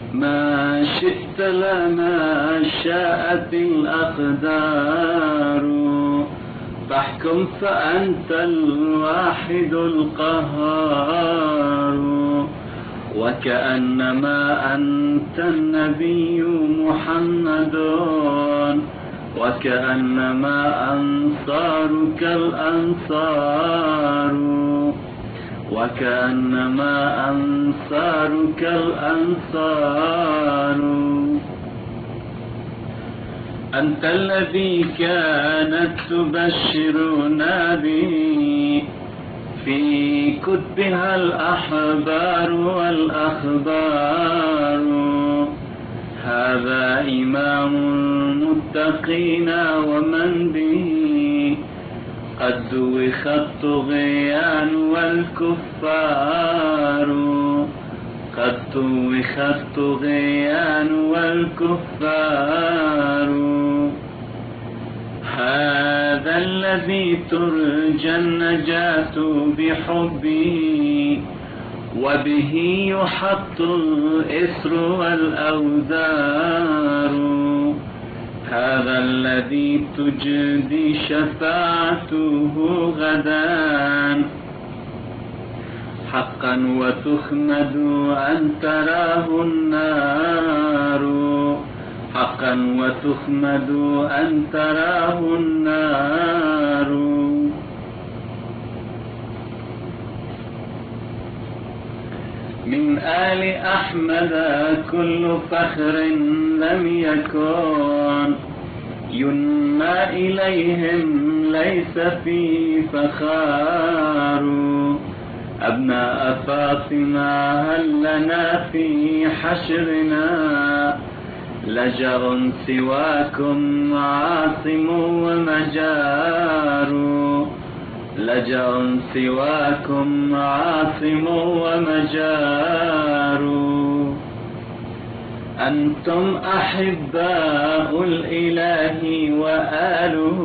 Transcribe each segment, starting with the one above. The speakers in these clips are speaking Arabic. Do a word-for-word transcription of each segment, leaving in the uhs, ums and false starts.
ما شئت لما شاءت الأقدار، فاحكم فأنت الواحد القهار. وكأنما أنت النبي محمد، وكأنما أنصارك الأنصار، وكأنما أنصارك الأنصار. أنت الذي كانت تبشرنا به في كتبها الأحبار والأخبار. هذا إمام المتقين ومن به قد دوخ الطغيان والكفار، قد دوخ الطغيان والكفار. هذا الذي ترجى النجاة بحبه، وبه يحط الإثر والأوزار. هذا الذي تجدي شفاعته غدا حقا، وتخمد أن تراه النار، حقا وتخمد أن تراه النار. من آل أحمد كل فخر لم يكن ينمى إليهم ليس فيه فخار. أبناء فاطمة هل لنا في حشرنا لجأ سواكم عاصم ومجار، لجأ سواكم عاصم ومجار. أنتم أحباء الإله وآله،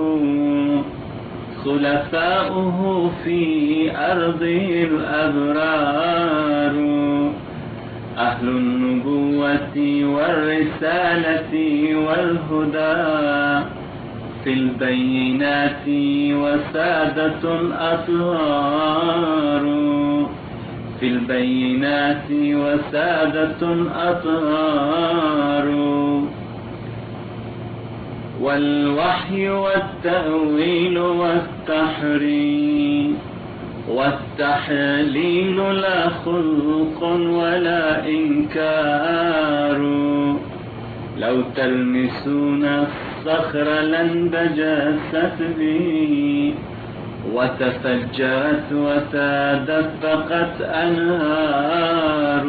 خلفاؤه في أرضه الأبرار. أهل النبوة والرسالة والهدى في البينات، وسادة أطهار في البينات، وسادة أطهار. والوحي والتأويل والتحريم والتحليل لا خلق ولا إنكار. لو تلمسون الصخر لانبجست به، وتفجرت وتدفقت أنهار،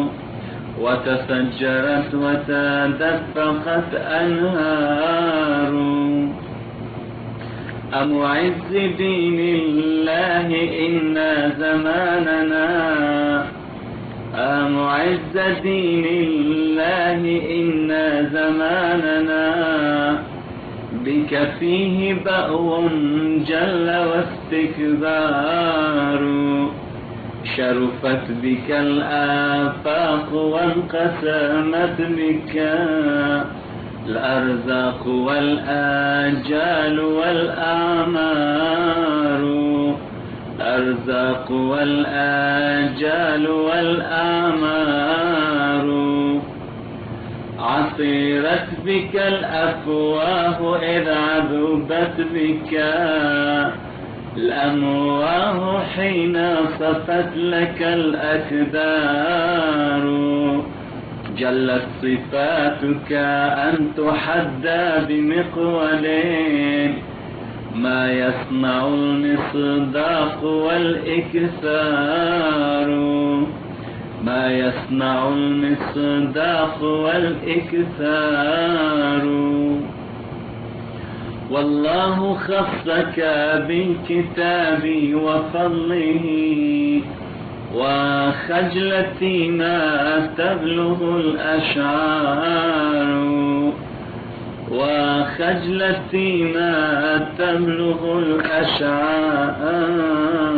وتفجرت وتدفقت أنهار. أمعز دين الله إن زماننا، أمعز دين الله إن زماننا. بك فيه بأو جل واستكبار، شرفت بك الآفاق وانقسمت بك الأرزاق والآجال والأعمار، الأرزاق والآجال والأعمار. عصيرت بك الأفواه إذ عذبت بك الأمواه حين صفت لك الأكدار. جلت صفاتك أن تحدى بمقول ما يصنع المصداق والإكثار، ما يصنع المصداق والإكثار. والله خصك بالكتاب وفضله، وخجلتي ما تبلغ الأشعار، وخجلتي ما تبلغ الأشعار.